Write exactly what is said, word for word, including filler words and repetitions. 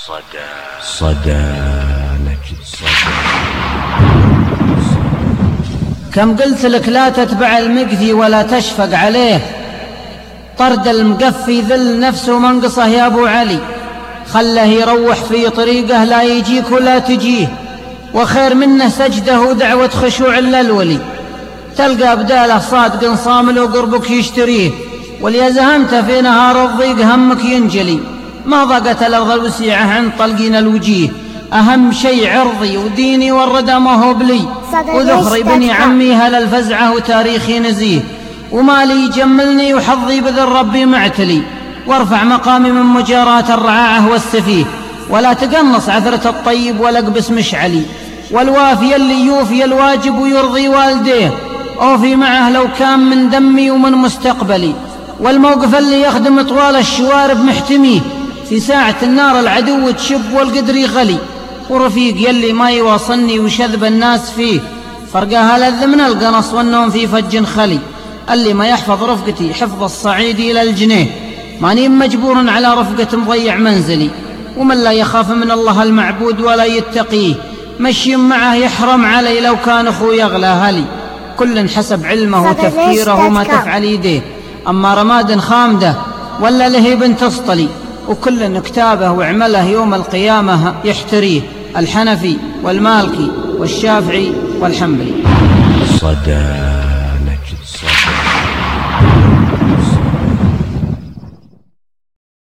صدى صدى نجد صدى. كم قلت لك لا تتبع المقذي ولا تشفق عليه، طرد المقفي ذل نفسه منقصه يا أبو علي، خله يروح في طريقه لا يجيك ولا تجيه، وخير منه سجده ودعوة خشوع للولي، تلقى بداله صادق صامل وقربك يشتريه، واليزهمت في نهار الضيق همك ينجلي، ما ضاقت الأرض الوسيعة عن طلقين الوجيه، أهم شيء عرضي وديني والردى ما هو بلي، وذخري بني عمي هل الفزعة وتاريخي نزيه، ومالي يجملني وحظي بذل ربي معتلي، وارفع مقامي من مجاراة الرعاعة والسفيه، ولا تقنص عثرة الطيب ولا اقبس مشعلي، والوافي اللي يوفي الواجب ويرضي والديه، أوفي معه لو كان من دمي ومن مستقبلي، والموقف اللي يخدم طوال الشوارب محتميه، في ساعة النار العدو تشب والقدر يغلي، ورفيق يلي ما يواصلني وشذب الناس فيه، فرقها لذ من القنص والنوم في فج خلي، اللي ما يحفظ رفقتي حفظ الصعيد إلى الجنيه، ماني مجبور على رفقة مضيع منزلي، ومن لا يخاف من الله المعبود ولا يتقيه، مشي معه يحرم علي لو كان أخوي أغلى هلي، كل حسب علمه وتفكيره وما تفعل يديه، أما رماد خامده ولا لهيب تسطلي، وكل كتابه وعمله يوم القيامة يحتريه، الحنفي والمالكي والشافعي والحنبلي. صدى